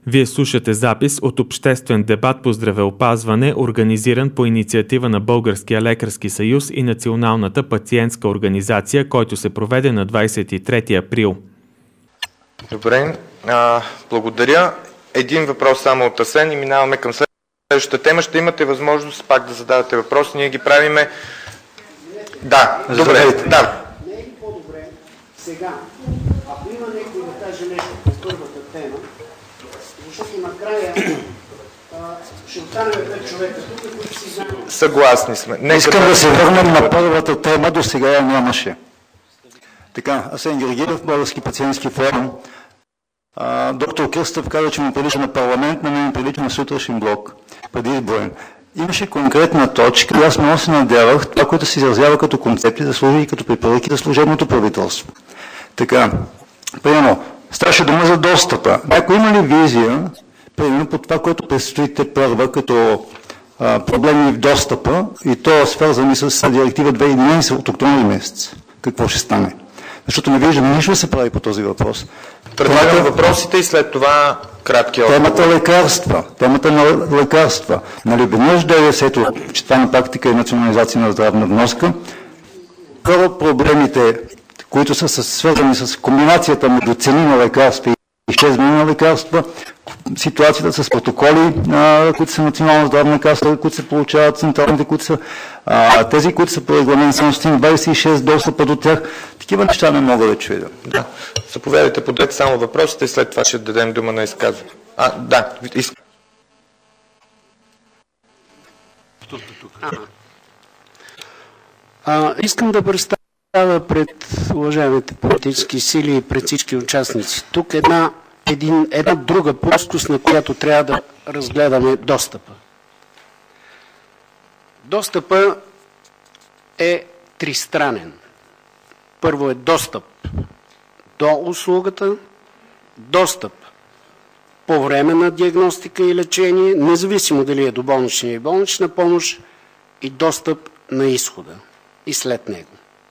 Вие слушате запис от обществен дебат по здравеопазване, организиран по инициатива на Българския лекарски съюз и Националната пациентска организация, който се проведе на 23 април. Добре, благодаря. Един въпрос само от Асен и минаваме към следващата тема. Ще имате възможност пак да задавате въпрос. Ние ги правиме... Да, добре. Да. Не е ли по-добре сега, ако има някой да каже нещо по първата тема, защото накрая ще останем 5 човека тук, които си знаем. Съгласни сме. Искам да се върнем на първата тема, до сега я нямаше. Така, Асен Гергиев, Български пациентски форум. Доктор Кръстев каза, че му прилича на парламент, на мен прилича на сутрешен блок, преди изборен. Имаше конкретна точка и аз много се надявах това, което се изразява като концепти, да служи и като препоръки за служебното правителство. Така, примерно, ставаше дума за достъпа. Ако има ли визия, примерно по това, което предстоите първа като проблеми в достъпа, и то свързани с директива 2011 от октомври месец, какво ще стане? Защото не виждам нищо да се прави по този въпрос. Предлагам въпросите и след това кратки отговор. Темата на лекарства. Нали, веднъж ДДС-то, че това на практика е национализация на здравна вноска. Първо проблемите, които са свързани с комбинацията между цени на лекарства и изчезване на лекарства, ситуацията с протоколи, които са национална здравна каса, които се получават централните, които са тези, които са по регламент 726, достъпа до тях, такива неща не мога да чуя. Да. Заповядайте, подете само въпросите и след това ще дадем дума на изказване. Да. Искам да представя пред уважаемите политически сили и пред всички участници тук една друга плоскост, на която трябва да разгледаме достъпа. Достъпа е тристранен. Първо е достъп до услугата, достъп по време на диагностика и лечение, независимо дали е до болнична и болнична помощ, и достъп на изхода и след него.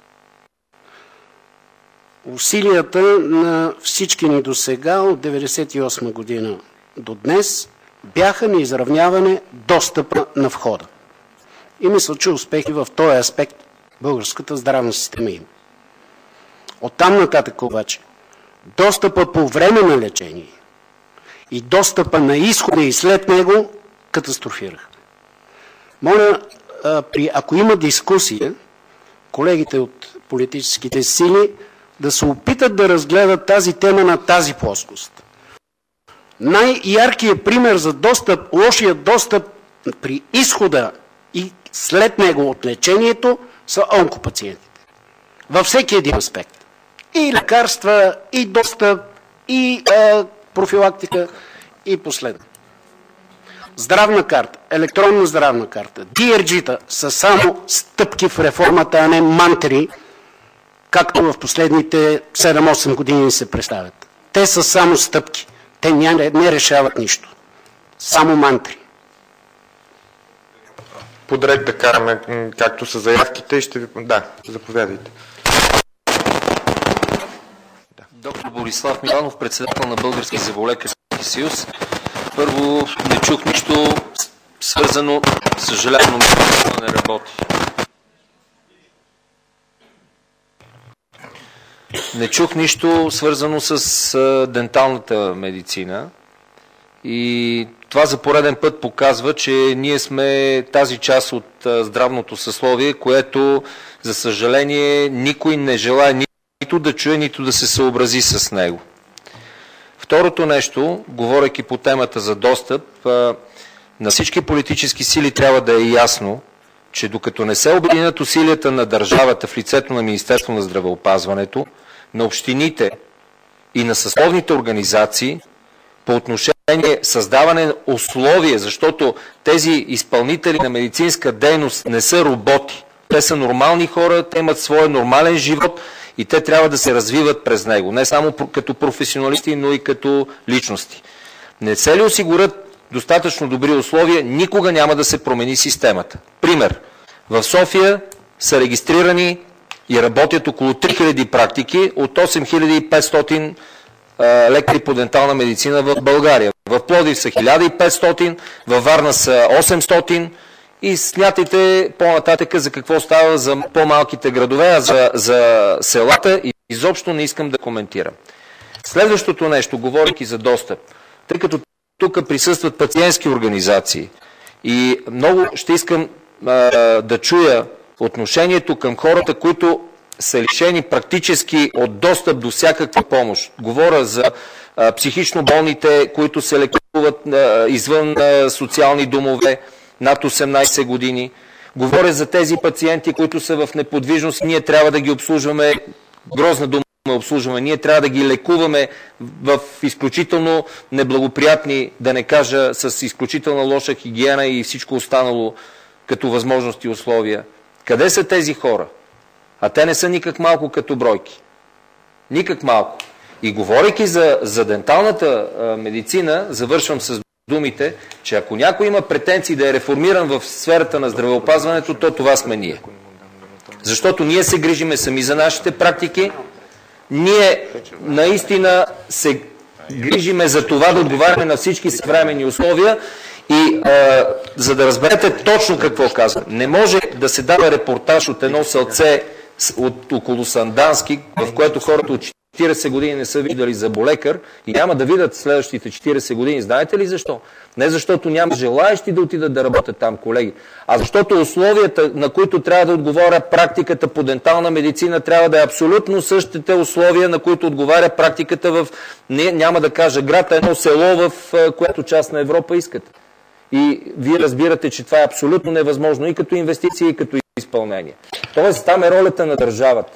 Усилията на всички ни до сега, от 1998 година до днес, бяха на изравняване достъпа на входа. И мисля, че успехи в този аспект българската здравна система има. Оттам нататък обаче, достъпа по време на лечение и достъпа на изхода и след него катастрофираха. Моля, ако има дискусия, колегите от политическите сили да се опитат да разгледат тази тема на тази плоскост. Най-яркият пример за достъп, лошият достъп при изхода и след него от лечението са онкопациентите. Във всеки един аспект. И лекарства, и достъп, и профилактика, и последно. Здравна карта, електронна здравна карта, DRG-та са само стъпки в реформата, а не мантри, както в последните 7-8 години се представят. Те са само стъпки. Те не решават нищо. Само мантри. Подред да караме, както са заявките и ще ви... Да, заповядайте. Доктор Борислав Миланов, председател на Български зъболекарски съюз. Първо, не чух нищо свързано, съжалявам, но не работи. Не чух нищо свързано с денталната медицина и това за пореден път показва, че ние сме тази част от здравното съсловие, което, за съжаление, никой не желае нито да чуе, нито да се съобрази с него. Второто нещо, говорейки по темата за достъп, на всички политически сили трябва да е ясно, че докато не се обединят усилията на държавата в лицето на Министерство на здравеопазването, на общините и на съсловните организации по отношение създаване на условия, защото тези изпълнители на медицинска дейност не са роботи. Те са нормални хора, те имат своя нормален живот и те трябва да се развиват през него. Не само като професионалисти, но и като личности. Не се ли осигурят достатъчно добри условия, никога няма да се промени системата. Пример. В София са регистрирани и работят около 3000 практики от 8500 лекари по дентална медицина в България. В Пловдив са 1500, във Варна са 800 и смятайте по-нататък за какво става за по-малките градове, а за селата изобщо не искам да коментирам. Следващото нещо, говорейки за достъп, тъй като тук присъстват пациентски организации и много ще искам да чуя отношението към хората, които са лишени практически от достъп до всякаква помощ. Говоря за психично болните, които се лекуват извън социални домове над 18 години. Говоря за тези пациенти, които са в неподвижност. Ние трябва да ги обслужваме, грозна дума обслужваме, ние трябва да ги лекуваме в изключително неблагоприятни, да не кажа с изключително лоша хигиена и всичко останало като възможности и условия. Къде са тези хора? А те не са никак малко като бройки. Никак малко. И говорейки за денталната медицина, завършвам с думите, че ако някой има претенции да е реформиран в сферата на здравеопазването, то това сме ние. Защото ние се грижиме сами за нашите практики, ние наистина се грижиме за това да отговаряме на всички съвременни условия и за да разберете точно какво казвам. Не може да се дава репортаж от едно селце от около Сандански, в което хората от 40 години не са видели зъболекар и няма да видят следващите 40 години. Знаете ли защо? Не защото няма желаещи да отидат да работят там, колеги, а защото условията, на които трябва да отговаря практиката по дентална медицина, трябва да е абсолютно същите условия, на които отговаря практиката в, няма да кажа град, а едно село, в която част на Европа искат. И вие разбирате, че това е абсолютно невъзможно и като инвестиция, и като изпълнение. Тоест, там е ролята на държавата.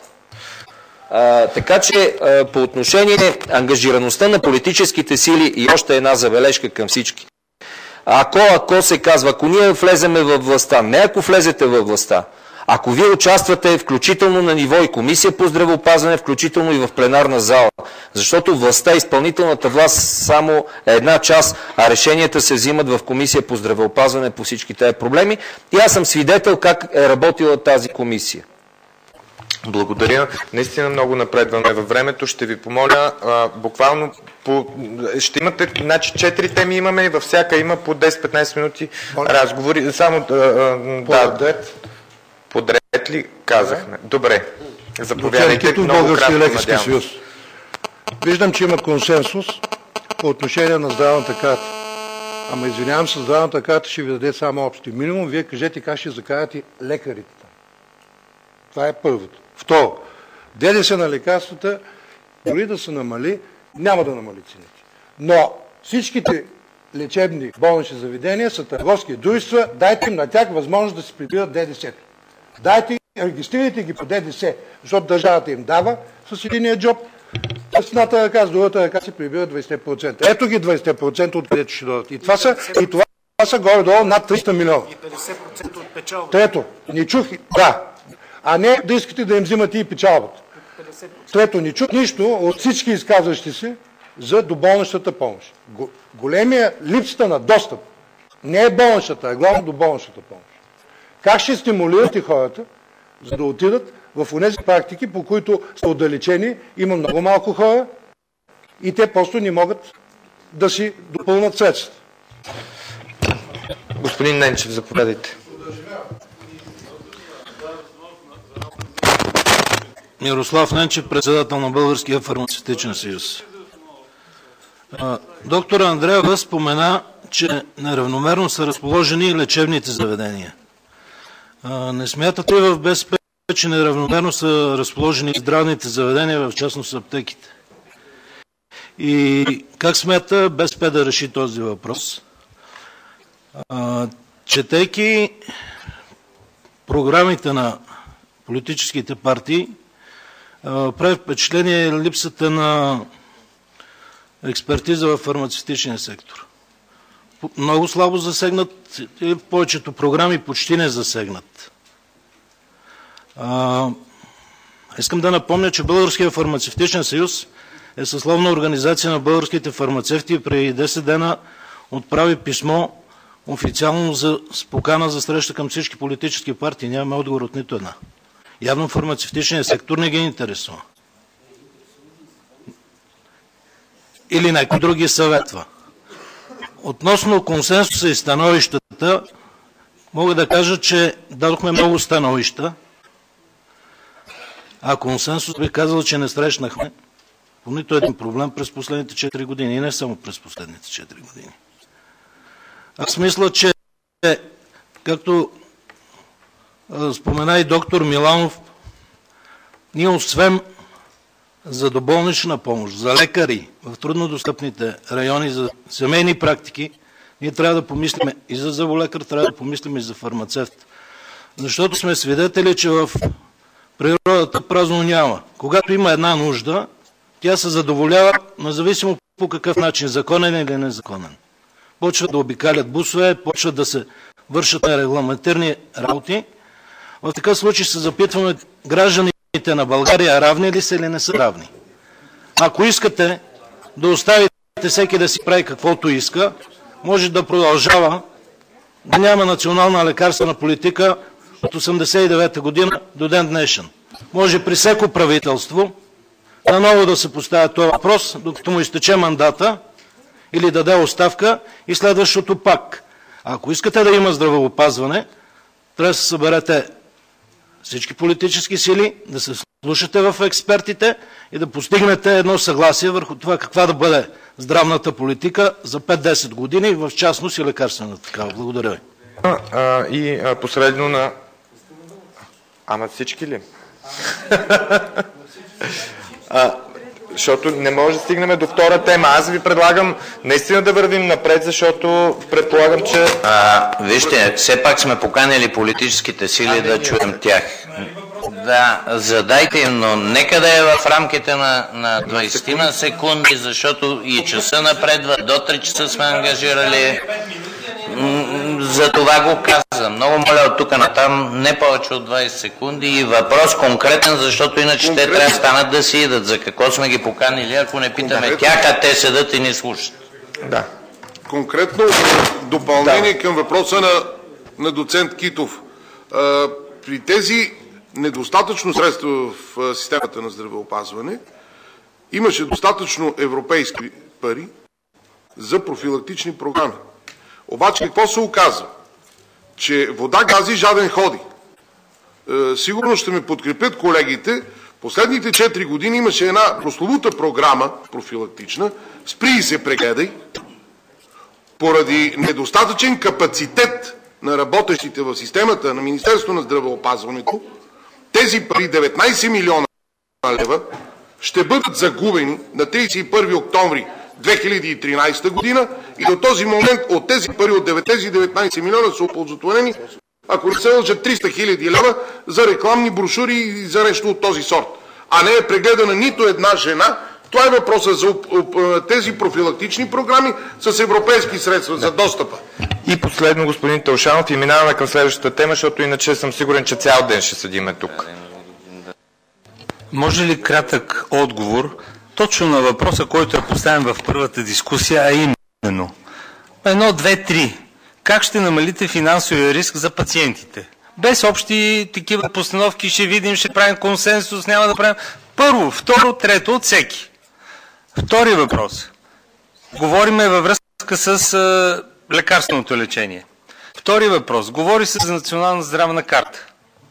Така че по отношение ангажираността на политическите сили и още една забележка към всички. Ако се казва, ако ние влеземе във властта, не ако влезете във властта, ако вие участвате включително на ниво и комисия по здравеопазване, включително и в пленарна зала, защото властта, изпълнителната власт само е една част, а решенията се взимат в комисия по здравеопазване по всички тези проблеми. И аз съм свидетел как е работила тази комисия. Благодаря. Наистина много напредваме във времето. Ще ви помоля, буквално ще имате, значи 4 теми имаме и във всяка има по 10-15 минути разговори. Само подред ли казахме? Добре. Заповядайте. Много кратко, лекарски съюз. Виждам, че има консенсус по отношение на здравната карта. Ама извинявам се, здравната карта ще ви даде само общи минимум. Вие кажете как ще закарате лекарите. Това е първото. Второ, ДДС на лекарствата, дори да се намали, няма да намали цените. Но всичките лечебни болнични заведения са търговски дружества, дайте им на тях възможност да се прибират ДДС-то. Дайте, регистрирайте ги по ДДС, защото държавата им дава с единия джоб, с едната ръка, с другата ръка се прибират 20%. Ето ги 20%, откъдето ще дойдат. И това са горе-долу над 300 милиона. И 50% от печалба. Трето, не чух, да, а не да искате да им взимате и печалбата. Трето, не чух нищо от всички изказващи се за доболничната помощ. Големия липсата на достъп не е болничната, а главно доболничната помощ. Как ще стимулирате хората, за да отидат в онези практики, по които са отдалечени, има много малко хора и те просто не могат да си допълнат средствата. Господин Ненчев, заповядайте. Мирослав Ненчев, председател на Българския фармацевтичен съюз. Доктор Андреева спомена, че неравномерно са разположени лечебните заведения. Не смятате ли в БСП, че неравномерно са разположени здравните заведения, в частност аптеките? И как смята БСП да реши този въпрос? Четейки програмите на политическите партии, прави впечатление липсата на експертиза в фармацевтичния сектор. Много слабо засегнат и в повечето програми почти не засегнат. Искам да напомня, че Българския фармацевтичен съюз е съсловна организация на българските фармацевти и преди 10 дена отправи писмо официално с покана за среща към всички политически партии. Нямаме отговор от нито една. Явно фармацевтичният сектор не ги интересува. Или някой друг ги съветва. Относно консенсуса и становищата, мога да кажа, че дадохме много становища, а консенсус би казал, че не срещнахме по нито един проблем през последните 4 години и не само през последните 4 години. Аз мисля, че както спомена и доктор Миланов, ние освен за доболнична помощ, за лекари в труднодостъпните райони, за семейни практики, ние трябва да помислим и за зъболекар, трябва да помислим и за фармацевт. Защото сме свидетели, че в природата празно няма. Когато има една нужда, тя се задоволява, независимо по какъв начин, законен или незаконен. Почват да обикалят бусове, почват да се вършат регламентирани работи. В такъв случай се запитваме, гражданите на България равни ли са или не са равни. Ако искате да оставите всеки да си прави каквото иска, може да продължава да няма национална лекарствена политика от 1989 година до ден днешен. Може при всеко правителство наново да се поставя този въпрос, докато му изтече мандата или даде оставка и следващото пак. Ако искате да има здравеопазване, трябва да се съберете всички политически сили, да се слушате в експертите и да постигнете едно съгласие върху това каква да бъде здравната политика за 5-10 години, в частност и лекарствената такава. Благодаря ви. И последно на... Ама всички ли? Защото не може да стигнем до втора тема. Аз ви предлагам наистина да вървим напред, защото предполагам, че... Вижте, все пак сме поканили политическите сили да чуем тях. Да, задайте им, но нека да е в рамките на 20 секунди, защото и часа напредва, до 3 часа сме ангажирали. За това го казвам. Много моля от тук натам не повече от 20 секунди и въпрос конкретен, защото иначе те трябва да станат да си идат. За какво сме ги поканили, ако не питаме тях, а те седат и ни слушат. Да. Конкретно допълнение към въпроса на доцент Китов. При тези недостатъчно средства в системата на здравеопазване имаше достатъчно европейски пари за профилактични програми. Обаче какво се оказва? Че вода гази, жаден ходи. Сигурно ще ме подкрепят колегите. Последните 4 години имаше една прословута програма, профилактична, спри и се прегледай, поради недостатъчен капацитет на работещите в системата на Министерството на здравеопазването, тези пари, 19 милиона лева, ще бъдат загубени на 31 октомври 2013 година и до този момент от тези пари от 19 милиона са оползотворени, ако не се лъжат, 300 хиляди лева за рекламни брошури и за нещо от този сорт. А не е прегледана нито една жена. Това е въпросът за тези профилактични програми с европейски средства за достъпа. И последно, господин Таушанов, и минаваме към следващата тема, защото иначе съм сигурен, че цял ден ще седиме тук. Може ли кратък отговор точно на въпроса, който е поставен в първата дискусия, а именно 1, 2, 3. Как ще намалите финансовия риск за пациентите? Без общи такива постановки, ще видим, ще правим консенсус, няма да правим. Първо, второ, трето от всеки. Втори въпрос. Говориме във връзка с лекарственото лечение. Втори въпрос. Говори се за национална здравна карта.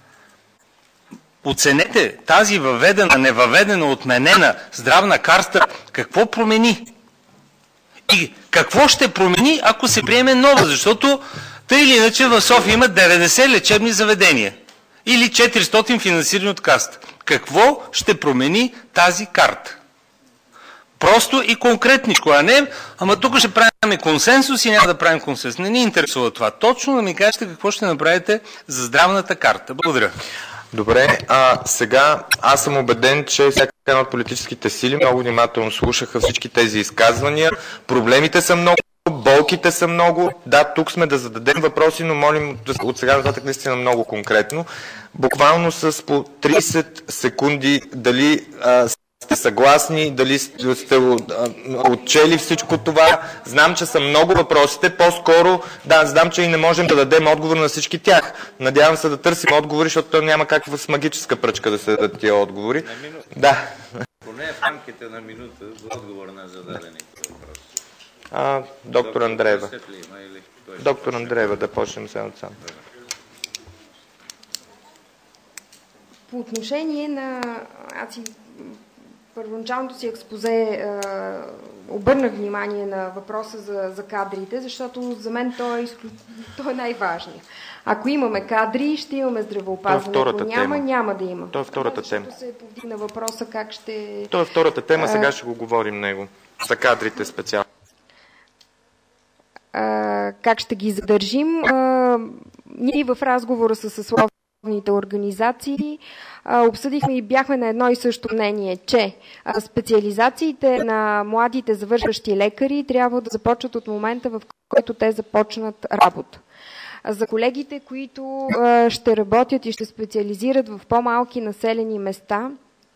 Оценете тази въведена, невъведена, отменена здравна карта, какво промени? И какво ще промени, ако се приеме нова? Защото тъй или иначе в София има 90 лечебни заведения или 400 финансирани от Касата. Какво ще промени тази карта? Просто и конкретничко, а не, ама тук ще правим консенсус и няма да правим консенсус. Не ни интересува това. Точно да ми кажете какво ще направите за здравната карта. Благодаря. Добре, сега аз съм убеден, че всяка една от политическите сили много внимателно слушаха всички тези изказвания. Проблемите са много, болките са много. Да, тук сме да зададем въпроси, но молим от сега нататък наистина много конкретно. Буквално с по 30 секунди дали сте съгласни, дали сте отчели всичко това. Знам, че са много въпросите. По-скоро, да, знам, че и не можем да дадем отговор на всички тях. Надявам се да търсим отговори, защото няма как с магическа пръчка да се дадат тия отговори. Да. Поне в рамките на минута за отговор на зададените въпроси. Доктор Андреева. Доктор Андреева, да почнем сега от сам. По отношение на... първоначалното си експозе обърнах внимание на въпроса за кадрите, защото за мен той е най-важният. Ако имаме кадри, ще имаме здравеопазване. Ако няма да има. Това е втората тема. Защото се повдигна въпроса как ще... Това е втората тема, сега ще го говорим него. За кадрите специално. Как ще ги задържим? Ние в разговора с съсловните организации обсъдихме и бяхме на едно и също мнение, че специализациите на младите завършващи лекари трябва да започват от момента, в който те започнат работа. За колегите, които ще работят и ще специализират в по-малки населени места,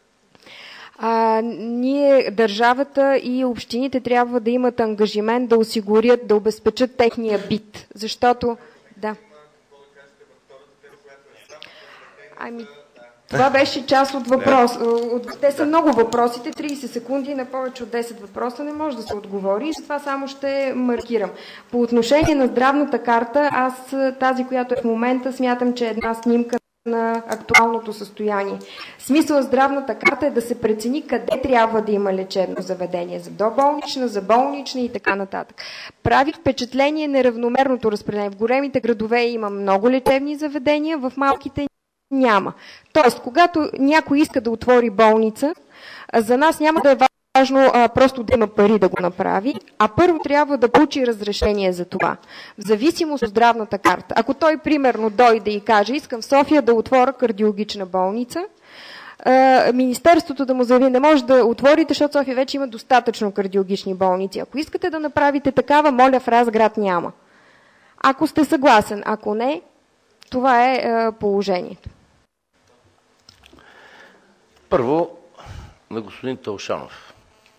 ние, държавата и общините трябва да имат ангажимент да осигурят, да обезпечат техния бит. Защото, да. Това беше част от въпрос. Те са много въпросите, 30 секунди на повече от 10 въпроса не може да се отговори и затова само ще маркирам. По отношение на здравната карта, аз тази, която е в момента, смятам, че е една снимка на актуалното състояние. Смисъл здравната карта е да се прецени къде трябва да има лечебно заведение. За доболнична, за болнична и така нататък. Прави впечатление неравномерното разпределение. В големите градове има много лечебни заведения, в малките няма. Тоест, когато някой иска да отвори болница, за нас няма да е важно просто да има пари да го направи, а първо трябва да получи разрешение за това. В зависимост от здравната карта. Ако той, примерно, дойде и каже, искам в София да отворя кардиологична болница, Министерството да му заяви, не може да отворите, защото София вече има достатъчно кардиологични болници. Ако искате да направите такава, моля, в Разград няма. Ако сте съгласен, ако не, това е положението. Първо, на господин Таушанов.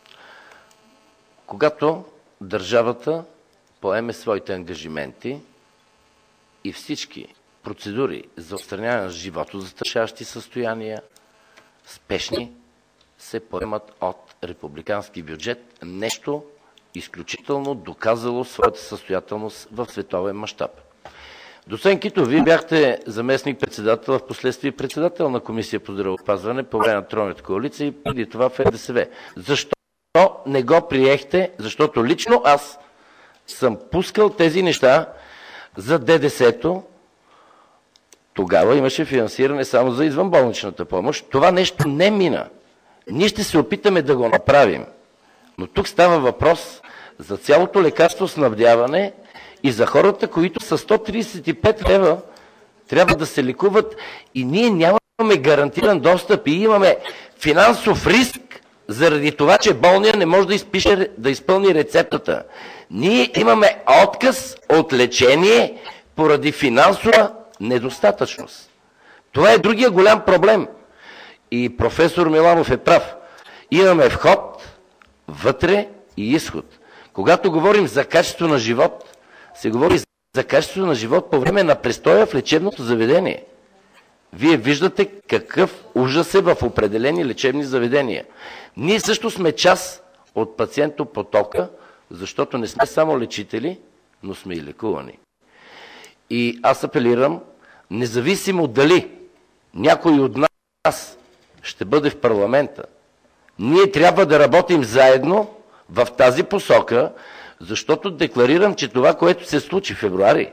Когато държавата поеме своите ангажименти и всички процедури за отстраняване на животозастрашаващи състояния, спешни, се поемат от републикански бюджет. Нещо изключително доказало своята състоятелност в световен мащаб. Доцент Китов, вие бяхте заместник-председател, в последствие председател на Комисия по здравеопазване по време на Тройната коалиция и преди това в НДСВ. Защо не го приехте? Защото лично аз съм пускал тези неща за ДДС-то. Тогава имаше финансиране само за извънболничната помощ. Това нещо не мина. Ние ще се опитаме да го направим. Но тук става въпрос за цялото лекарствоснабдяване и за хората, които са 135 лева трябва да се лекуват и ние нямаме гарантиран достъп и имаме финансов риск заради това, че болния не може да изпълни рецептата. Ние имаме отказ от лечение поради финансова недостатъчност. Това е другия голям проблем. И професор Миланов е прав. Имаме вход, вътре и изход. Когато говорим за качество на живот, се говори за качество на живот по време на престоя в лечебното заведение. Вие виждате какъв ужас е в определени лечебни заведения. Ние също сме част от пациентопотока, защото не сме само лечители, но сме и лекувани. И аз апелирам, независимо дали някой от нас ще бъде в парламента, ние трябва да работим заедно в тази посока, защото декларирам, че това, което се случи в февруари,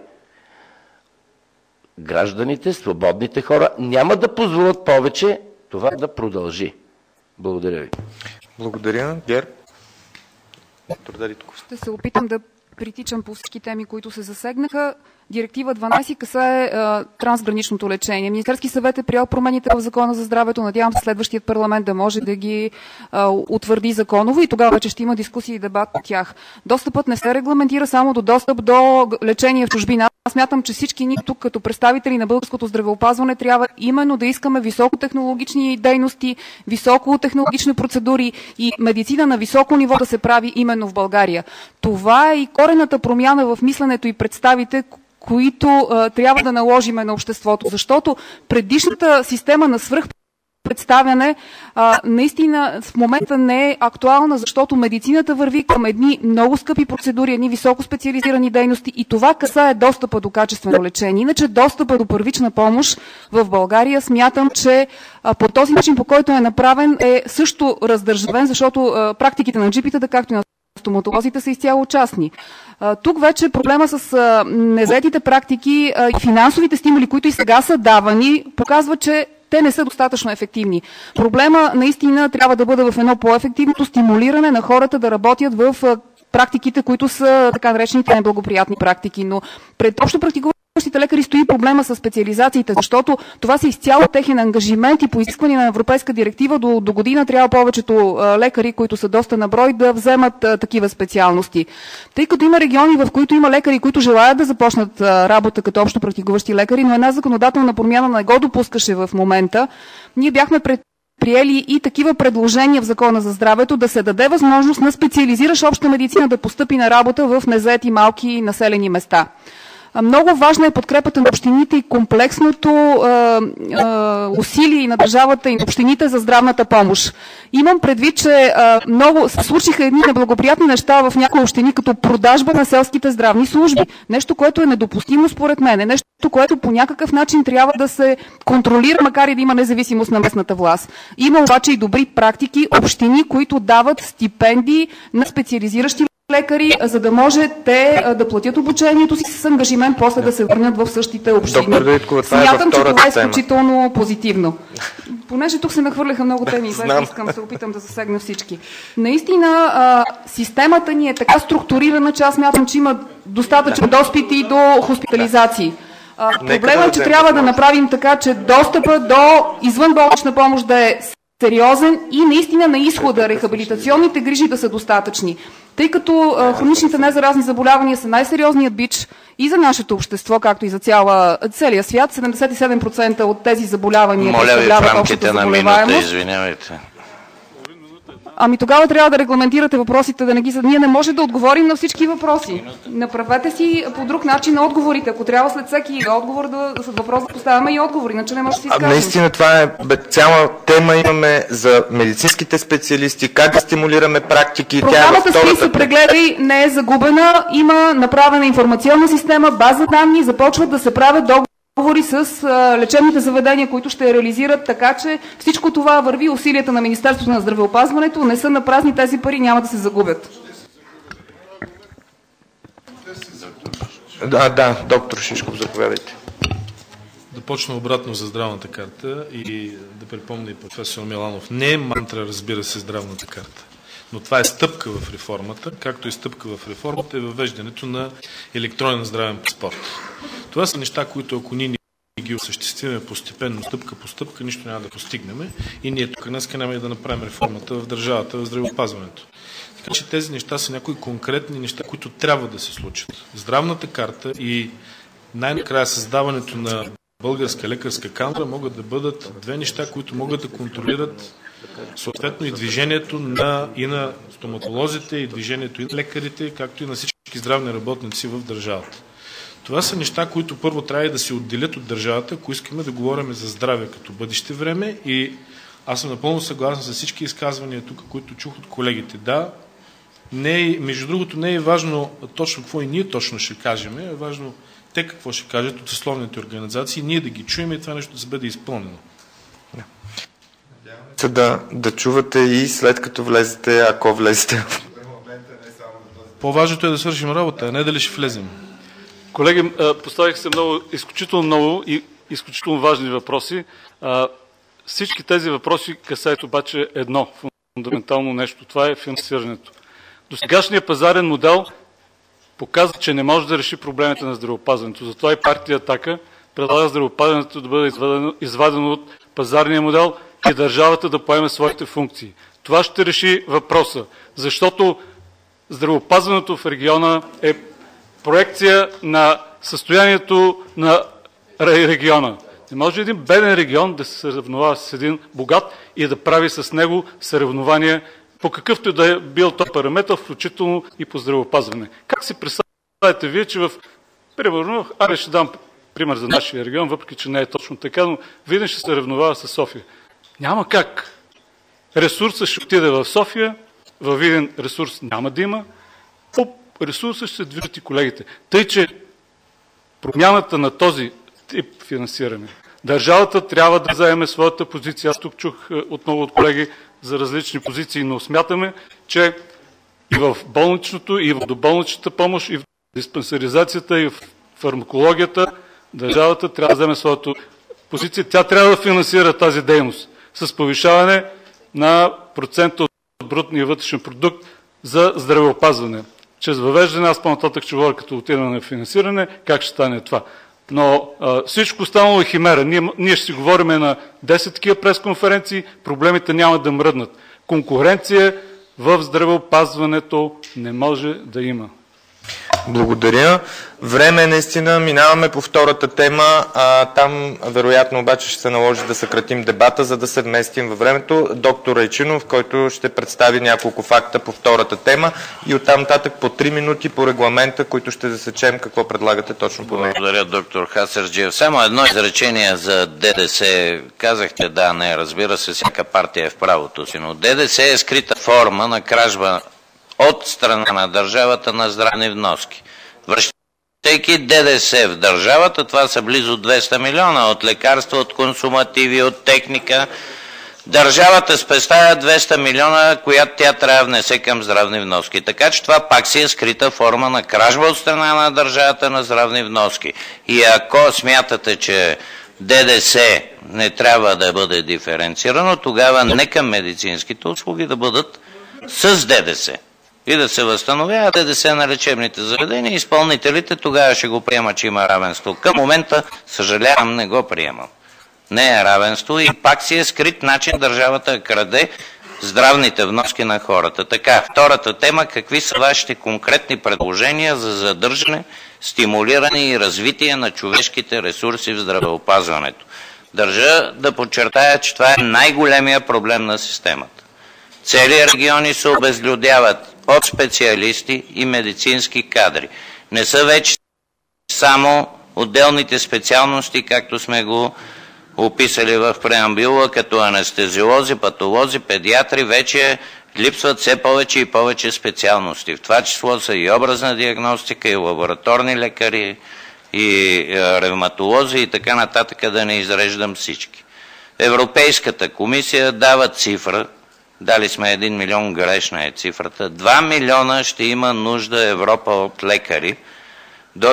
гражданите, свободните хора няма да позволят повече това да продължи. Благодаря ви. Благодаря. Гер. Ще се опитам да притичам по всички теми, които се засегнаха. Директива 12 касае трансграничното лечение. Министерски съвет е приел промените в Закона за здравето. Надявам се следващият парламент да може да ги утвърди законово и тогава вече ще има дискусии и дебат по тях. Достъпът не се регламентира само до достъп до лечение в чужбина. Аз смятам, че всички ние тук като представители на българското здравеопазване трябва именно да искаме високотехнологични дейности, високотехнологични процедури и медицина на високо ниво да се прави именно в България. Това е и корената промяна в мисленето и представите, които трябва да наложиме на обществото, защото предишната система на представяне наистина в момента не е актуална, защото медицината върви към едни много скъпи процедури, едни високо специализирани дейности и това касае достъпа до качествено лечение. Иначе достъпа до първична помощ в България смятам, че по този начин, по който е направен, е също раздържавен, защото практиките на джипитата, както и на стоматолозите, са изцяло частни. Тук вече проблема с незаетите практики и финансовите стимули, които и сега са давани, показва, че те не са достатъчно ефективни. Проблема наистина трябва да бъде в едно по-ефективното стимулиране на хората да работят в практиките, които са така наречените неблагоприятни практики. Но пред общо практикуващите лекари стои проблема с специализациите, защото това са изцяло техен ангажимент и по изискване на Европейска директива до година трябва повечето лекари, които са доста на брой, да вземат такива специалности. Тъй като има региони, в които има лекари, които желаят да започнат работа като общо практикуващи лекари, но една законодателна промяна не го допускаше в момента, ние бяхме приели и такива предложения в Закона за здравето да се даде възможност на специализиращ обща медицина да постъпи на работа в незаети малки населени места. Много важна е подкрепата на общините и комплексното усилие на държавата и на общините за здравната помощ. Имам предвид, че много се случиха едни неблагоприятни неща в някои общини, като продажба на селските здравни служби. Нещо, което е недопустимо според мен. Нещо, което по някакъв начин трябва да се контролира, макар и да има независимост на местната власт. Има обаче и добри практики, общини, които дават стипендии на специализиращи лекари, за да може те да платят обучението си с ангажимент, после да се върнат в същите общини. Смятам, че това е изключително позитивно. Понеже тук се нахвърляха много теми, искам да се опитам да засегна всички. Наистина, системата ни е така структурирана, че аз смятам, че има достатъчно доспити до хоспитализации. Проблемът е, че трябва да направим така, че достъпа до извънболнична помощ да е сериозен и наистина на изхода рехабилитационните грижи да са достатъчни. Тъй като хроничните незаразни заболявания са най-сериозният бич и за нашето общество, както и за целия свят. 77% от тези заболявания представляват общата заболеваемост. Моля ви в рамките на минута, извинявайте. Ами тогава трябва да регламентирате въпросите, да не ги... Ние не може да отговорим на всички въпроси. Направете си по друг начин на отговорите. Ако трябва след всеки отговор след въпрос да поставяме и отговори, иначе не може да си изкажем. Наистина това е цяла тема имаме за медицинските специалисти, как да стимулираме практики. Програмата СПИ се прегледай, не е загубена, има направена информационна система, база данни, започват да се правят договори с лечебните заведения, които ще реализират, така че всичко това върви, усилията на Министерството на здравеопазването не са напразни, тези пари няма да се загубят. Да, доктор Шишков, заповядайте. Да почна обратно за здравната карта и да припомня и професор Миланов. Не е мантра, разбира се, здравната карта. Но това е стъпка в реформата, както и стъпка в реформата е въвеждането на електронен здравен паспорт. Това са неща, които ако ние ги осъществиме постепенно, стъпка по стъпка, нищо няма да постигнем и ние тук днес няма и да направим реформата в държавата, в здравеопазването. Така че тези неща са някои конкретни неща, които трябва да се случат. Здравната карта и най-накрая създаването на Българска лекарска камара могат да бъдат две неща, които могат да контролират съответно и движението и на стоматолозите, и движението и на лекарите, както и на всички здравни работници в държавата. Това са неща, които първо трябва да се отделят от държавата, ако искаме да говорим за здраве като бъдеще време, и аз съм напълно съгласен с всички изказвания тук, които чух от колегите. Да, между другото не е важно точно какво и ние точно ще кажем, е важно те какво ще кажат от съсловните организации, ние да ги чуем и това нещо да се бъде изпълнено. Да чувате и след като влезете, ако влезете. По-важното е да свършим работа, а не дали ще влезем. Колеги, поставих се изключително много и изключително важни въпроси. Всички тези въпроси касаят обаче едно фундаментално нещо. Това е финансирането. Досегашният пазарен модел показва, че не може да реши проблемите на здравеопазването. Затова и партия Атака предлага здравеопазването да бъде извадено от пазарния модел и държавата да поеме своите функции. Това ще реши въпроса, защото здравеопазването в региона е проекция на състоянието на региона. Не може един беден регион да се съревнова с един богат и да прави с него съревнования по какъвто и да е бил този параметър, включително и по здравеопазване. Как си представяте вие, че примерно, ще дам пример за нашия регион, въпреки че не е точно така, но Видин ще се съревновава с София. Няма как. Ресурсът ще отиде в София, във Видин ресурс няма да има, по ресурса ще се движат и колегите. Тъй, че промяната на този тип финансиране, държавата трябва да заеме своята позиция. Аз тук чух отново от колеги за различни позиции, но смятаме, че и в болничното, и в доболничната помощ, и в диспансеризацията, и в фармакологията, държавата трябва да вземе своята позиция. Тя трябва да финансира тази дейност с повишаване на процента от брутния вътрешен продукт за здравеопазване. Чрез въвеждане, аз по-нататък ще говоря като отиване на финансиране, как ще стане това. Но всичко останало е химера. Ние ще си говорим на 10 такива пресконференции, проблемите няма да мръднат. Конкуренция в здравеопазването не може да има. Благодаря. Време наистина. Минаваме по втората тема. Там вероятно обаче ще се наложи да съкратим дебата, за да се вместим във времето. Доктор Райчинов, който ще представи няколко факта по втората тема и оттам нататък по 3 минути по регламента, които ще засечем какво предлагате точно по нея. Благодаря, доктор Хасърджиев. Само едно изречение за ДДС. Казахте да, не, разбира се, всяка партия е в правото си, но ДДС е скрита форма на кражба от страна на държавата на здравни вноски. Връщайки ДДС в държавата, това са близо 200 милиона от лекарства, от консумативи, от техника. Държавата спестява 200 милиона, която тя трябва да внесе към здравни вноски. Така че това пак си е скрита форма на кражба от страна на държавата на здравни вноски. И ако смятате, че ДДС не трябва да бъде диференцирано, тогава нека медицинските услуги да бъдат с ДДС. И да се възстановява ДДС на лечебните заведения, изпълнителите тогава ще го приемат, че има равенство. Към момента, съжалявам, не го приемам. Не е равенство и пак си е скрит начин държавата краде здравните вноски на хората. Така, втората тема, какви са вашите конкретни предложения за задържане, стимулиране и развитие на човешките ресурси в здравеопазването? Държа да подчертая, че това е най-големия проблем на системата. Цели региони се обезлюдяват от специалисти и медицински кадри. Не са вече само отделните специалности, както сме го описали в преамбюла, като анестезиолози, патолози, педиатри, вече липсват все повече и повече специалности. В това число са и образна диагностика, и лабораторни лекари, и ревматолози и така нататък, да не изреждам всички. Европейската комисия дава цифра, дали сме 1 милион, грешна е цифрата. 2 милиона ще има нужда Европа от лекари до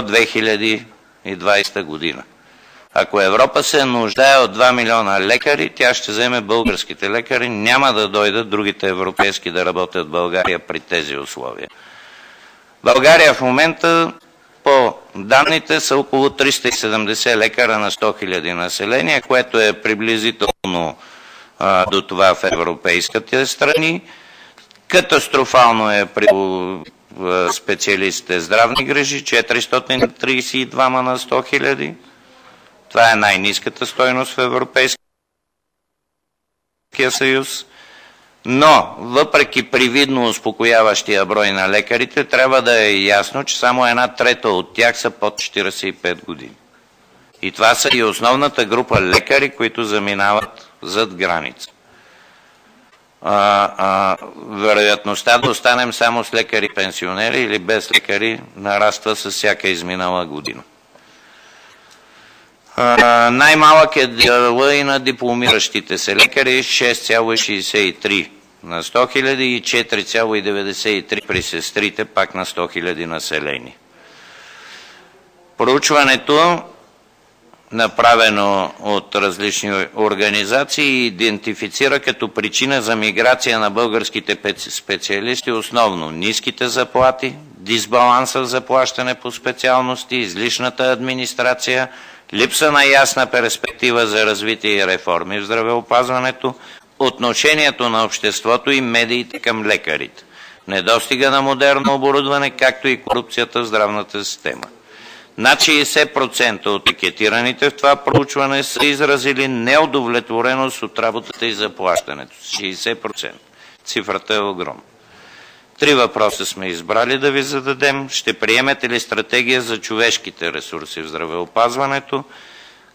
2020 година. Ако Европа се нуждае от 2 милиона лекари, тя ще вземе българските лекари. Няма да дойдат другите европейски да работят в България при тези условия. България в момента по данните са около 370 лекара на 100 000 население, което е приблизително до това в европейските страни. Катастрофално е при специалистите здравни грижи, 432 на 100 000. Това е най-ниската стойност в Европейския съюз. Но, въпреки привидно успокояващия брой на лекарите, трябва да е ясно, че само 1/3 от тях са под 45 години. И това са и основната група лекари, които заминават зад граница. Вероятността да останем само с лекари-пенсионери или без лекари нараства с всяка изминала година. Най-малък е дела и на дипломиращите се лекари, 6,63 на 100 000 и 4,93 при сестрите, пак на 100 000 население. Проучването, направено от различни организации, идентифицира като причина за миграция на българските специалисти основно ниските заплати, дисбаланса в заплащане по специалности, излишната администрация, липса на ясна перспектива за развитие и реформи в здравеопазването, отношението на обществото и медиите към лекарите, недостига на модерно оборудване, както и корупцията в здравната система. Над 60% от анкетираните в това проучване са изразили неудовлетвореност от работата и заплащането. 60%. Цифрата е огромна. 3 въпроса сме избрали да ви зададем. Ще приемете ли стратегия за човешките ресурси в здравеопазването?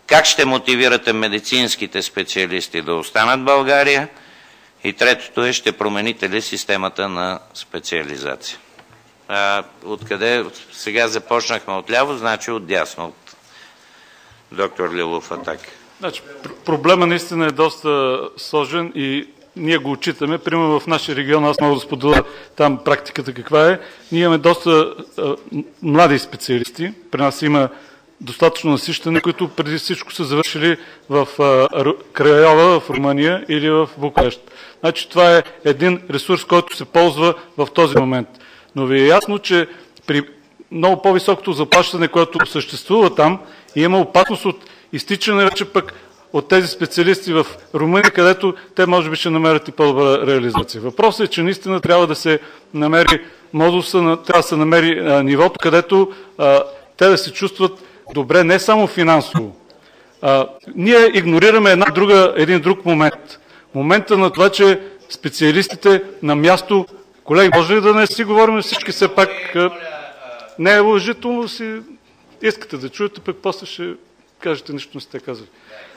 Как ще мотивирате медицинските специалисти да останат в България? И третото е, ще промените ли системата на специализация? Откъде? Сега започнахме отляво, значи отдясно, от доктор Лилов Атака. Значи, проблема наистина е доста сложен и ние го отчитаме. Примерно в нашия регион, аз мога да споделя там практиката каква е. Ние имаме доста млади специалисти. При нас има достатъчно насищане, които преди всичко са завършили в Крайова, в Румъния или в Букурещ. Значи това е един ресурс, който се ползва в този момент. Но ви е ясно, че при много по-високото заплащане, което съществува там, има опасност от изтичане вече пък от тези специалисти в Румъния, където те може би ще намерят и по-добра реализация. Въпросът е, че наистина трябва да се намери модуса, трябва да се намери нивото, където те да се чувстват добре не само финансово. Ние игнорираме един друг момент. Момента на това, че специалистите на място, колеги, може ли да не си говорим всички все пак, не е лъжително, си искате да чуете, пък после ще кажете нищо не сте казали.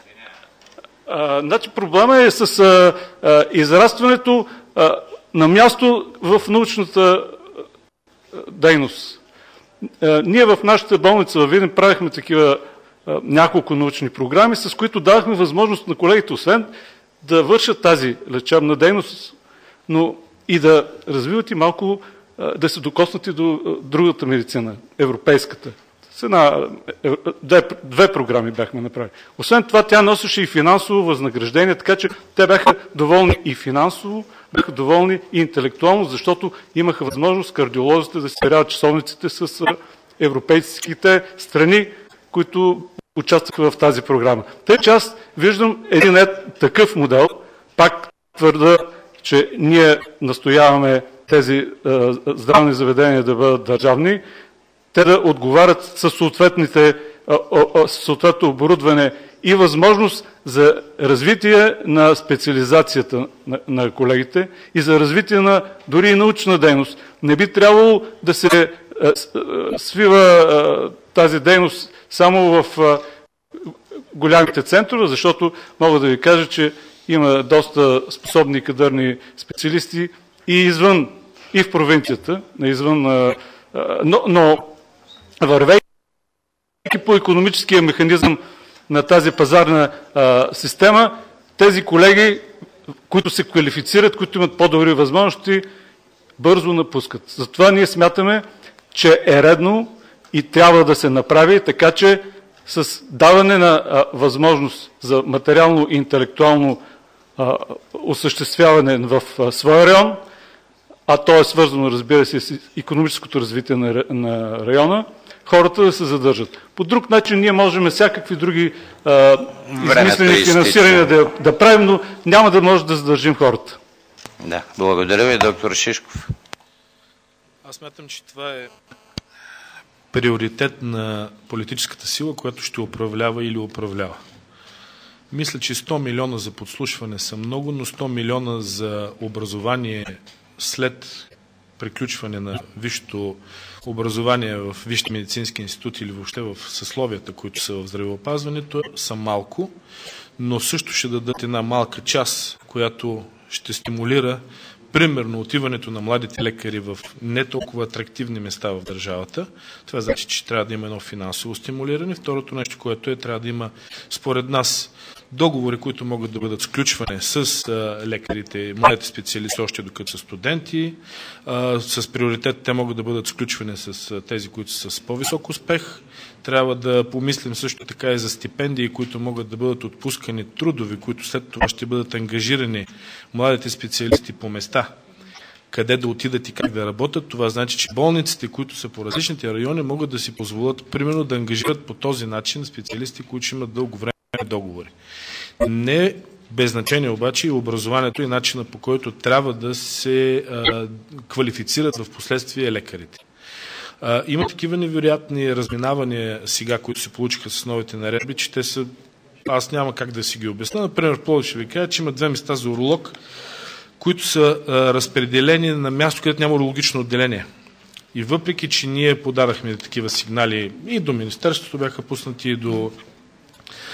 Значи проблема е с израстването на място в научната дейност. Ние в нашата болница във Видин правихме такива няколко научни програми, с които давахме възможност на колегите, освен да вършат тази лечебна дейност, но и да развиват и малко, да се докоснат и до другата медицина, европейската. Две програми бяхме направили. Освен това, тя носеше и финансово възнаграждение, така че те бяха доволни и финансово, бяха доволни и интелектуално, защото имаха възможност кардиолозите да си сверяват часовниците с европейските страни, които участваха в тази програма. Тъй, че аз виждам един такъв модел. Пак твърда, че ние настояваме тези здравни заведения да бъдат държавни, те да отговарят със съответното оборудване и възможност за развитие на специализацията на колегите и за развитие на дори и научна дейност. Не би трябвало да се свива тази дейност само в голямите центрове, защото мога да ви кажа, че има доста способни и кадърни специалисти и извън, и в провинцията, но вървейки по икономическия механизъм на тази пазарна система, тези колеги, които се квалифицират, които имат по-добри възможности, бързо напускат. Затова ние смятаме, че е редно и трябва да се направи така, че с даване на възможност за материално и интелектуално осъществяване в своя район, а то е свързано, разбира се, с икономическото развитие на района, хората да се задържат. По друг начин ние можем всякакви други измислени финансирания да правим, но няма да може да задържим хората. Да, благодаря ви, доктор Шишков. Аз смятам, че това е приоритет на политическата сила, която ще управлява или управлява. Мисля, че 100 милиона за подслушване са много, но 100 милиона за образование след приключване на висшето образование в висшите медицински институти или въобще в съсловията, които са в здравеопазването, са малко, но също ще дадат една малка част, която ще стимулира примерно отиването на младите лекари в не толкова атрактивни места в държавата. Това значи, че трябва да има едно финансово стимулиране. Второто нещо, което трябва да има според нас договори, които могат да бъдат сключвани с лекарите, младите специалисти още докато са студенти. С приоритет те могат да бъдат сключвани с тези, които са с по-висок успех. Трябва да помислим също така и за стипендии, които могат да бъдат отпускани трудови, които след това ще бъдат ангажирани младите специалисти по места, къде да отидат и как да работят. Това значи, че болниците, които са по различните райони, могат да си позволят примерно да ангажират по този начин специалисти, които ще имат дълго време договори. Не без значение обаче и образованието и начина, по който трябва да се квалифицират в последствие лекарите. Има такива невероятни разминавания сега, които се получиха с новите наредби, че те са... Аз няма как да си ги обясня. Например, в Пловдив ще ви кажа, че има 2 места за уролог, които са разпределени на място, където няма урологично отделение. И въпреки, че ние подадахме такива сигнали и до Министерството бяха пуснати, и до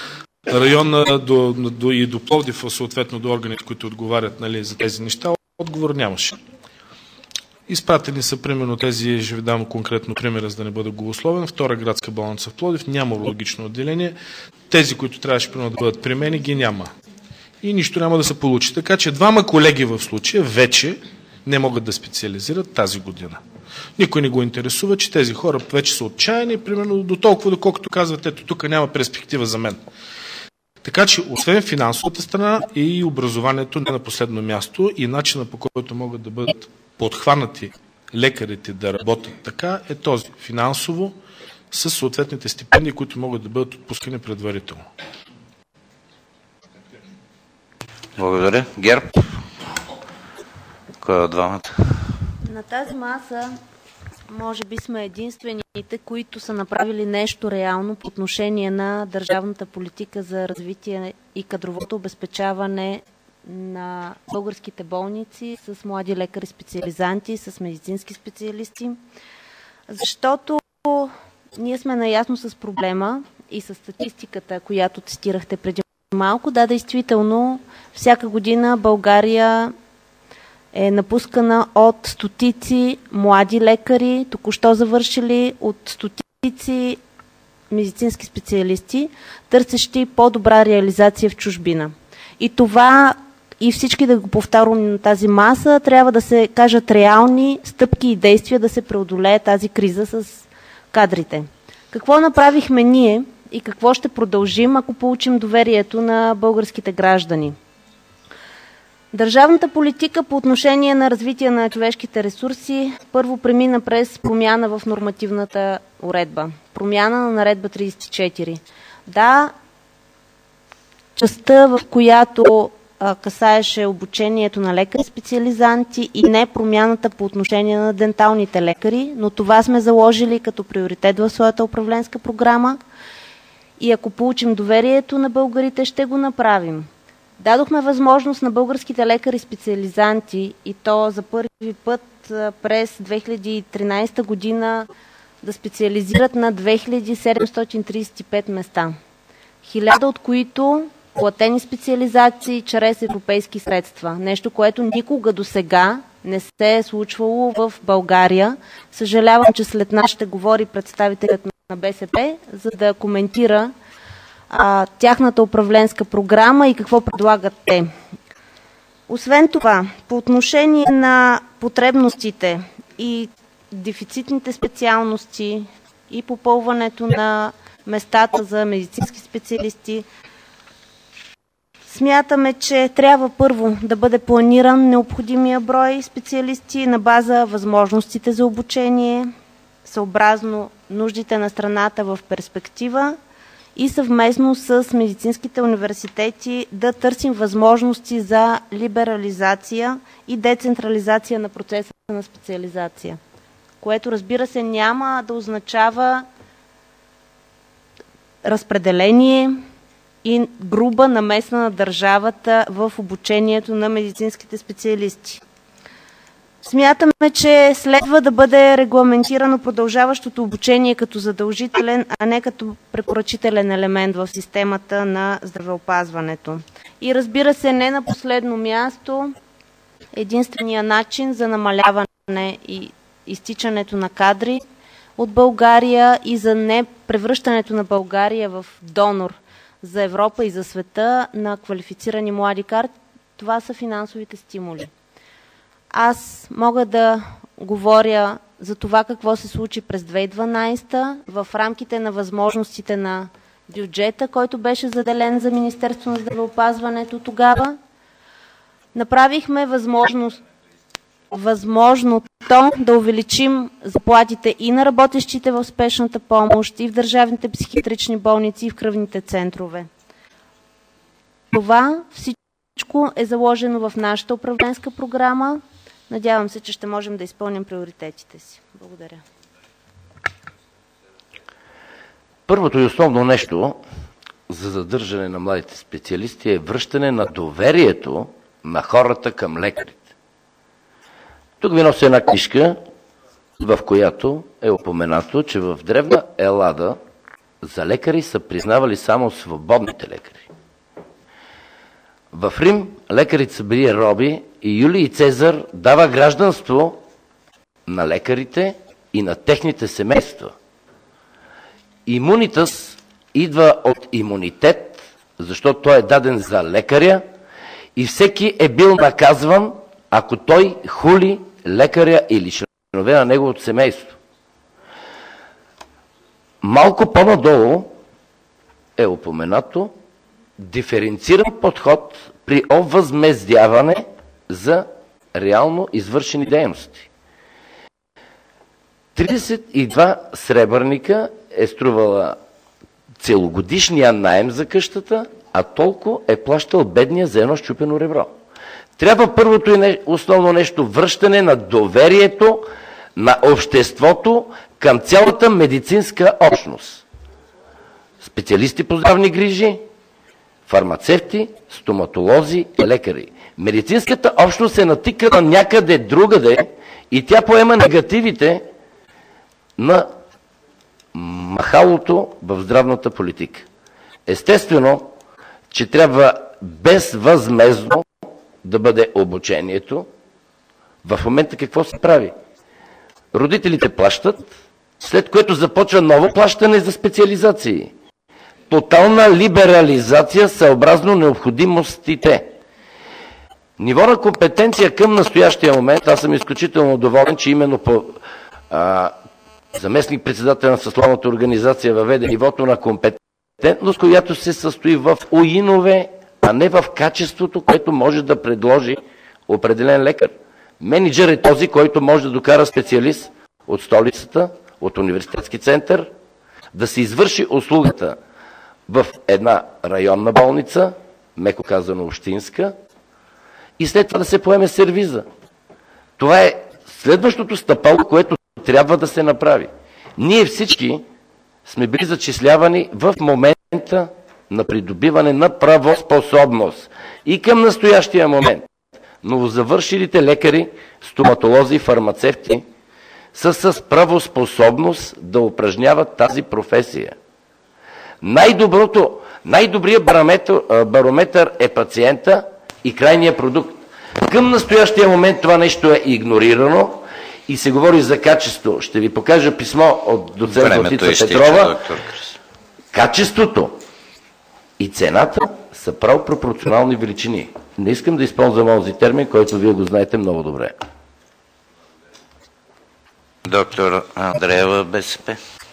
района и до Пловдив, съответно до органите, които отговарят, нали, за тези неща, отговор нямаше. Изпратени са примерно тези, ще ви дам конкретно примера, за да не бъда голословен. Втора градска болница в Пловдив, няма урологично отделение. Тези, които трябваше примерно да бъдат при мен, ги няма. И нищо няма да се получи. Така че двама колеги в случая вече не могат да специализират тази година. Никой не го интересува, че тези хора вече са отчаяни, примерно до толкова, доколкото казват, ето тук няма перспектива за мен. Така че, освен финансовата страна и образованието не на последно място и начина, по който могат да бъдат подхванати лекарите да работят така, е този финансово с съответните стипендии, които могат да бъдат отпускани предварително. Благодаря. ГЕРБ? Кой от двамата? На тази маса може би сме единствените, които са направили нещо реално по отношение на държавната политика за развитие и кадровото обезпечаване на българските болници с млади лекари специализанти, с медицински специалисти, защото ние сме наясно с проблема и с статистиката, която цитирахте преди малко. Да, действително, всяка година България е напускана от стотици млади лекари, току-що завършили, от стотици медицински специалисти, търсещи по-добра реализация в чужбина. И това, и всички да го повторим на тази маса, трябва да се кажат реални стъпки и действия да се преодолее тази криза с кадрите. Какво направихме ние и какво ще продължим, ако получим доверието на българските граждани? Държавната политика по отношение на развитие на човешките ресурси първо премина през промяна в нормативната уредба. Промяна на наредба 34. Да, частта, в която касаеше обучението на лекари специализанти и не промяната по отношение на денталните лекари, но това сме заложили като приоритет в своята управленска програма и ако получим доверието на българите, ще го направим. Дадохме възможност на българските лекари специализанти и то за първи път през 2013 година да специализират на 2735 места. 1000 от които платени специализации чрез европейски средства. Нещо, което никога до сега не се е случвало в България. Съжалявам, че след нас ще говори представителят на БСП, за да коментира тяхната управленска програма и какво предлагат те. Освен това, по отношение на потребностите и дефицитните специалности и попълването на местата за медицински специалисти, смятаме, че трябва първо да бъде планиран необходимия брой специалисти на база възможностите за обучение, съобразно нуждите на страната в перспектива и съвместно с медицинските университети да търсим възможности за либерализация и децентрализация на процеса на специализация, което разбира се няма да означава разпределение и груба намеса на държавата в обучението на медицинските специалисти. Смятаме, че следва да бъде регламентирано продължаващото обучение като задължителен, а не като препоръчителен елемент в системата на здравеопазването. И разбира се, не на последно място, единствения начин за намаляване и изтичането на кадри от България и за не превръщането на България в донор за Европа и за света на квалифицирани млади кадри, това са финансовите стимули. Аз мога да говоря за това какво се случи през 2012 в рамките на възможностите на бюджета, който беше заделен за Министерство на здравеопазването тогава. Направихме възможното да увеличим заплатите и на работещите в спешната помощ, и в държавните психиатрични болници, и в кръвните центрове. Това всичко е заложено в нашата управленска програма. Надявам се, че ще можем да изпълним приоритетите си. Благодаря. Първото и основно нещо за задържане на младите специалисти е връщане на доверието на хората към лекарите. Тук ви нося една книжка, в която е упоменато, че в древна Елада за лекари са признавали само свободните лекари. В Рим лекарите са били роби и Юлий Цезар дава гражданство на лекарите и на техните семейства. Имунитас идва от имунитет, защото той е даден за лекаря и всеки е бил наказван, ако той хули лекаря или членове на неговото семейство. Малко по-надолу е упоменато диференциран подход при овъзмездяване за реално извършени дейности. 32 сребърника е струвала целогодишния наем за къщата, а толкова е плащал бедния за едно счупено ребро. Трябва първото и основно нещо връщане на доверието на обществото към цялата медицинска общност. Специалисти по здравни грижи, фармацевти, стоматолози, лекари. Медицинската общност е натикана някъде другаде и тя поема негативите на махалото в здравната политика. Естествено, че трябва безвъзмездно да бъде обучението. В момента какво се прави? Родителите плащат, след което започва ново плащане за специализации. Тотална либерализация съобразно необходимостите. Ниво на компетенция към настоящия момент, аз съм изключително доволен, че именно по заместник-председател на съсловната организация въведе нивото на компетентност, която се състои в уинове, а не в качеството, което може да предложи определен лекар. Менеджер е този, който може да докара специалист от столицата, от университетски център, да се извърши услугата в една районна болница, меко казано общинска, и след това да се поеме сервиза. Това е следващото стъпало, което трябва да се направи. Ние всички сме били зачислявани в момента на придобиване на правоспособност. И към настоящия момент новозавършилите лекари, стоматолози и фармацевти са с правоспособност да упражняват тази професия. Най-добрият барометър е пациента и крайния продукт. Към настоящия момент това нещо е игнорирано и се говори за качество. Ще ви покажа писмо от доцент Златица Петрова. Качеството и цената са право пропорционални величини. Не искам да използвам този термин, който вие го знаете много добре. Доктор Андреева, БСП.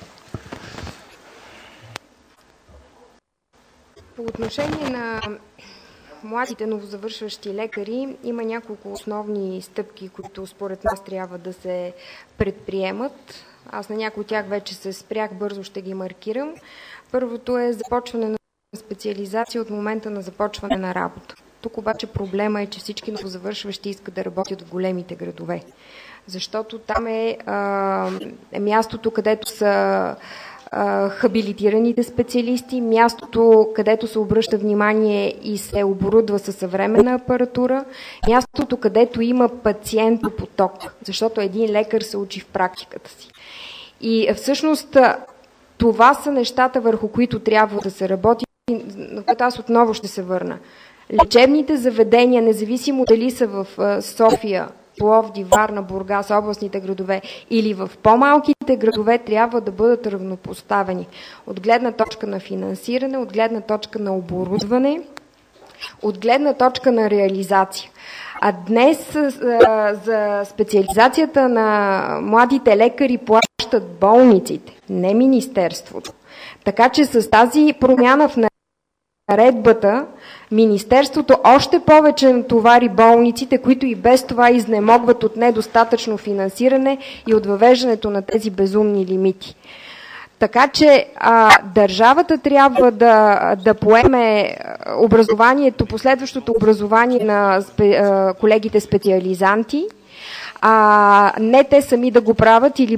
По отношение на младите новозавършващи лекари има няколко основни стъпки, които според нас трябва да се предприемат. Аз на някои от тях вече се спрях, бързо ще ги маркирам. Първото е започване на специализация от момента на започване на работа. Тук обаче проблема е, че всички новозавършващи искат да работят в големите градове, защото там е мястото, където са хабилитираните специалисти, мястото, където се обръща внимание и се оборудва със съвременна апаратура, мястото, където има пациентопоток, защото един лекар се учи в практиката си. И всъщност това са нещата, върху които трябва да се работи, на което аз отново ще се върна. Лечебните заведения, независимо дали са в София, Пловдив, Варна, Бургас, областните градове или в по-малките градове, трябва да бъдат равнопоставени от гледна точка на финансиране, от гледна точка на оборудване, от гледна точка на реализация. А днес за специализацията на младите лекари плащат болниците, не министерството. Така че с тази промяна в наредбата, министерството още повече натовари болниците, които и без това изнемогват от недостатъчно финансиране и от въвеждането на тези безумни лимити. Така че държавата трябва да поеме образованието, последващото образование на колегите специализанти, не те сами да го правят или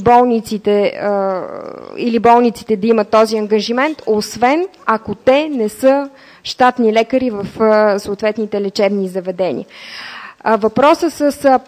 болниците да имат този ангажимент, освен ако те не са щатни лекари в съответните лечебни заведения. Въпросът с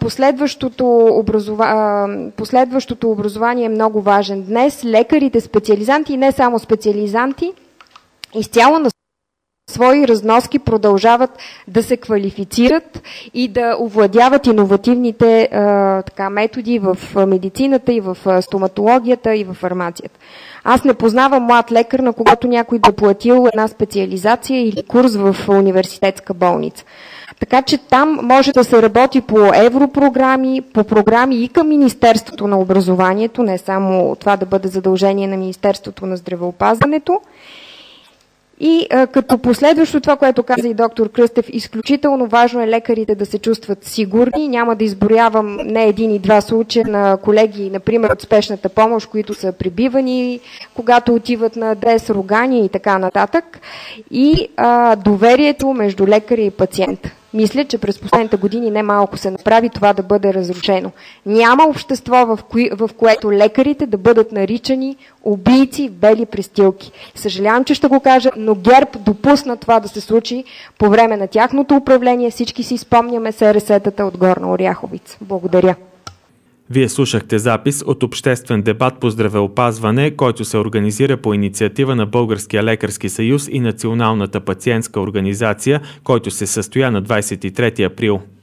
последващото образование е много важен. Днес лекарите, специализанти и не само специализанти, изцяло на свои разноски продължават да се квалифицират и да овладяват иновативните методи в медицината и в стоматологията и в фармацията. Аз не познавам млад лекар, на когото някой да платил една специализация или курс в университетска болница. Така че там може да се работи по европрограми, по програми и към Министерството на образованието, не само това да бъде задължение на Министерството на здравеопазването. И като последващо това, което каза и доктор Кръстев, изключително важно е лекарите да се чувстват сигурни. Няма да изброявам не един и два случая на колеги, например от спешната помощ, които са прибивани, когато отиват на адрес, ругания и така нататък. И доверието между лекаря и пациента. Мисля, че през последните години немалко се направи това да бъде разрушено. Няма общество, в което лекарите да бъдат наричани убийци в бели престилки. Съжалявам, че ще го кажа, но ГЕРБ допусна това да се случи по време на тяхното управление. Всички си спомняме СРС-тата от Горна Оряховица. Благодаря. Вие слушахте запис от обществен дебат по здравеопазване, който се организира по инициатива на Българския лекарски съюз и Националната пациентска организация, който се състоя на 23 април.